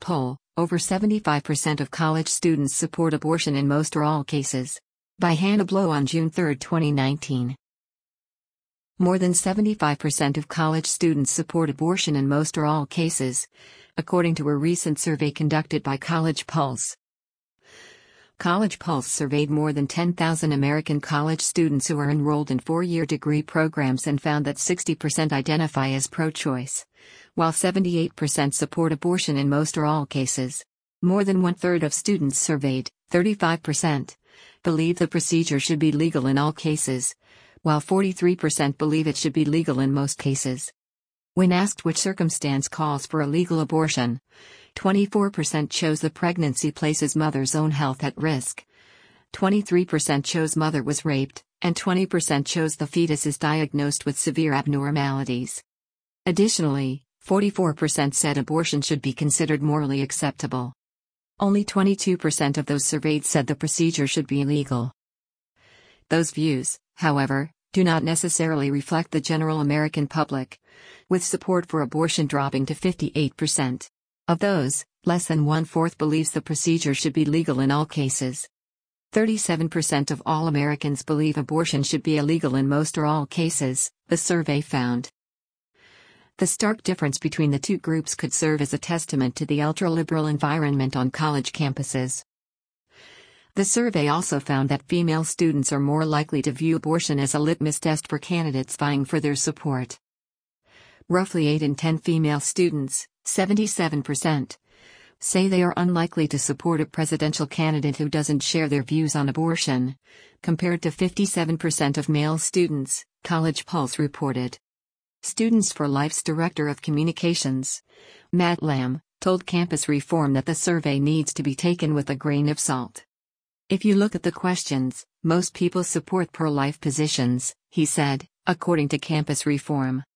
poll, over 75% of college students support abortion in most or all cases. By Hannah Blow on June 3, 2019. More than 75% of college students support abortion in most or all cases, according to a recent survey conducted by College Pulse. College Pulse surveyed more than 10,000 American college students who are enrolled in four-year degree programs and found that 60% identify as pro-choice, while 78% support abortion in most or all cases. More than one-third of students surveyed, 35%, believe the procedure should be legal in all cases, while 43% believe it should be legal in most cases. When asked which circumstance calls for a legal abortion, 24% chose the pregnancy places mother's own health at risk, 23% chose mother was raped, and 20% chose the fetus is diagnosed with severe abnormalities. Additionally, 44% said abortion should be considered morally acceptable. Only 22% of those surveyed said the procedure should be illegal. Those views, however, do not necessarily reflect the general American public, with support for abortion dropping to 58%. Of those, less than one-fourth believes the procedure should be legal in all cases. 37% of all Americans believe abortion should be illegal in most or all cases, the survey found. The stark difference between the two groups could serve as a testament to the ultra-liberal environment on college campuses. The survey also found that female students are more likely to view abortion as a litmus test for candidates vying for their support. Roughly 8 in 10 female students, 77%, say they are unlikely to support a presidential candidate who doesn't share their views on abortion, compared to 57% of male students, College Pulse reported. Students for Life's Director of Communications, Matt Lamb, told Campus Reform that the survey needs to be taken with a grain of salt. If you look at the questions, most people support pro-life positions, he said, according to Campus Reform.